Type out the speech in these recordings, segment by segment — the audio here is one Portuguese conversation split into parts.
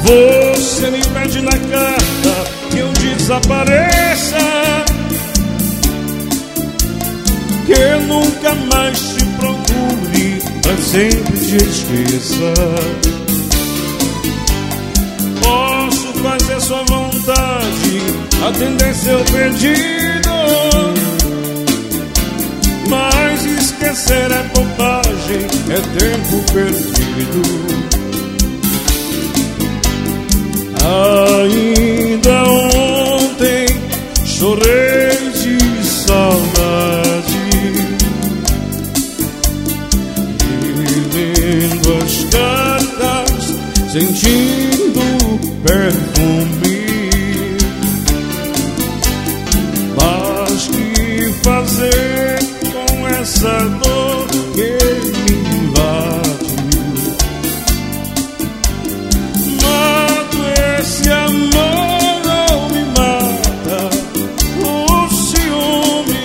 Você me pede na carta que eu desapareça, que eu nunca mais te procure, pra sempre te esqueça. Posso fazer sua vontade, atender seu pedido, mas esquecer é bobagem, é tempo perdido. Ainda ontem chorei de saudade, e lendo as cartas, sentindo perfume. Mas que fazer com essa dor que me invade? Mato esse amor ou me mata o ciúme?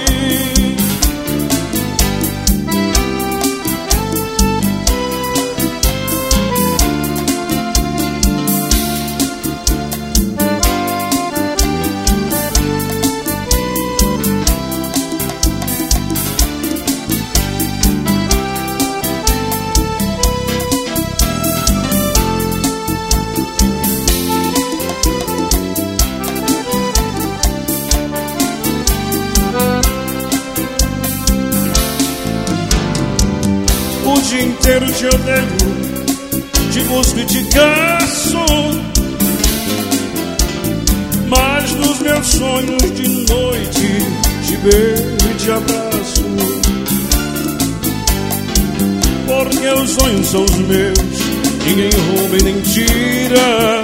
O dia inteiro te odeio, te busco e te caço, mas nos meus sonhos de noite te beijo e te abraço. Porque os sonhos são os meus, ninguém rouba e nem tira.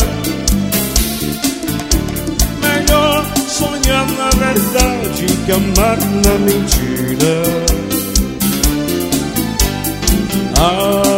Melhor sonhar na verdade que amar na mentira.